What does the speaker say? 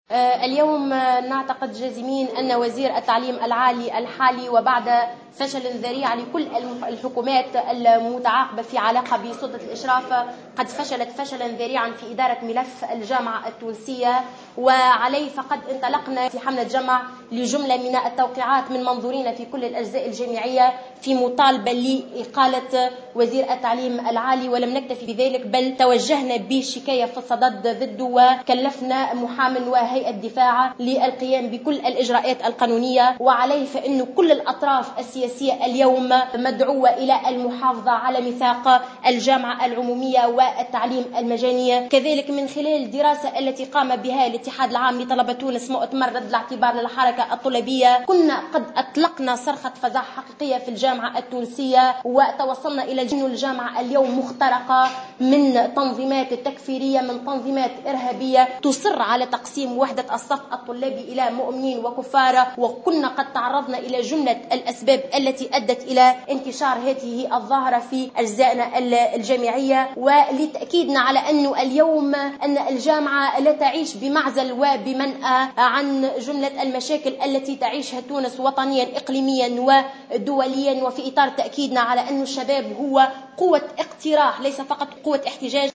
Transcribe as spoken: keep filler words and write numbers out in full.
اليوم نعتقد جازمين أن وزير التعليم العالي الحالي وبعد فشل ذريع لكل الحكومات المتعاقبة في علاقة بسلطة الإشراف قد فشلت فشلا ذريعا في إدارة ملف الجامعة التونسية، وعليه فقد انطلقنا في حملة جمع لجملة من التوقيعات من منظورين في كل الأجزاء الجامعية في مطالبة لإقالة وزير التعليم العالي، ولم نكتفي بذلك بل توجهنا بشكاية في الصدد ضده وكلفنا محامٍ وهيئة دفاع للقيام بكل الإجراءات القانونية. وعليه فإن كل الأطراف السياسية اليوم مدعوة إلى المحافظة على ميثاق الجامعة العمومية والتعليم المجاني. كذلك من خلال الدراسة التي قام بها الاتحاد العام لطلبة تونس مؤتمر رد الاعتبار للحركة الطلابية، كنا قد أطلقنا صرخة فزع حقيقية في الجامعة التونسية، وتوصلنا إلى أن الجامعة اليوم مخترقة من تنظيمات تكفيرية، من تنظيمات إرهابية تصر على تقسيم وحدة الصف الطلابي إلى مؤمنين وكفار. وكنا قد تعرضنا إلى جملة الأسباب التي أدت إلى انتشار هذه الظاهرة في أجزائنا الجامعية، ولتأكيدنا على أنه اليوم أن الجامعة لا تعيش بمعزل وبمنأى عن جملة المشاكل التي تعيشها تونس وطنيا إقليميا ودوليا، وفي إطار تأكيدنا على أن الشباب هو قوة اقتراح ليس فقط قوة احتجاج.